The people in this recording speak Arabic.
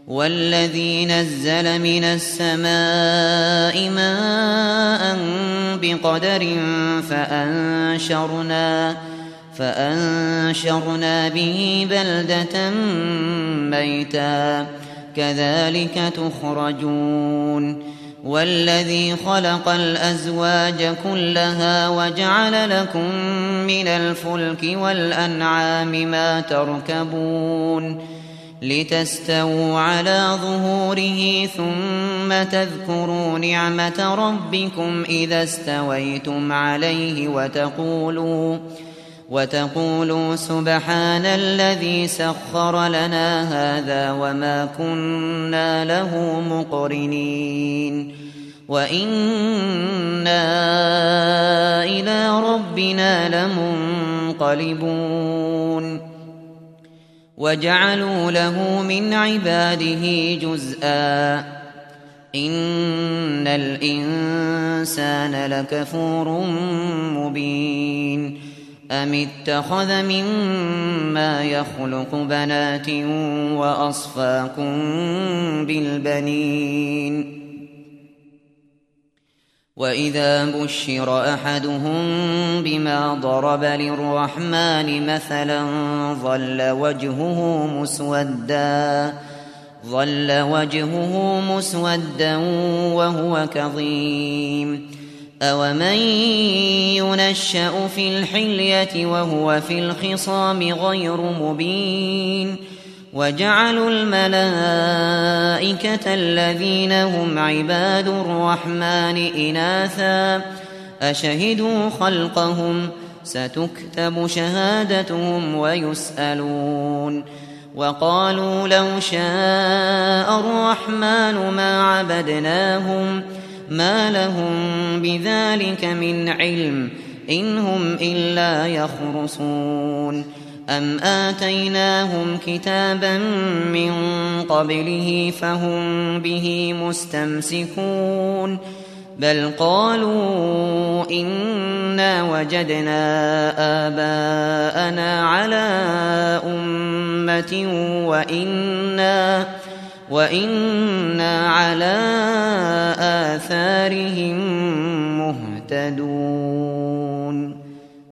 والذي نزل من السماء ماء بقدر فأنشرنا به بلدة ميتا كذلك تخرجون والذي خلق الأزواج كلها وجعل لكم من الفلك والأنعام ما تركبون لتستووا على ظهوره ثم تذكروا نعمة ربكم إذا استويتم عليه وتقولوا سبحان الذي سخر لنا هذا وما كنا له مقرنين وإنا إلى ربنا لمنقلبون وجعلوا له من عباده جزءا إن الإنسان لكفور مبين أم اتخذ مما يخلق بنات وأصفاكم بالبنين وإذا بشر أحدهم بما ضرب للرحمن مثلا ظل وجهه مسودا وهو كظيم أومن ينشأ في الحلية وهو في الخصام غير مبين وجعلوا الملائكة الذين هم عباد الرحمن إناثا أشهدوا خلقهم ستكتب شهادتهم ويسألون وقالوا لو شاء الرحمن ما عبدناهم ما لهم بذلك من علم إن هم إلا يخرصون أم آتيناهم كتابا من قبله فهم به مستمسكون بل قالوا إنا وجدنا آباءنا على أمة وإنا على آثارهم مهتدون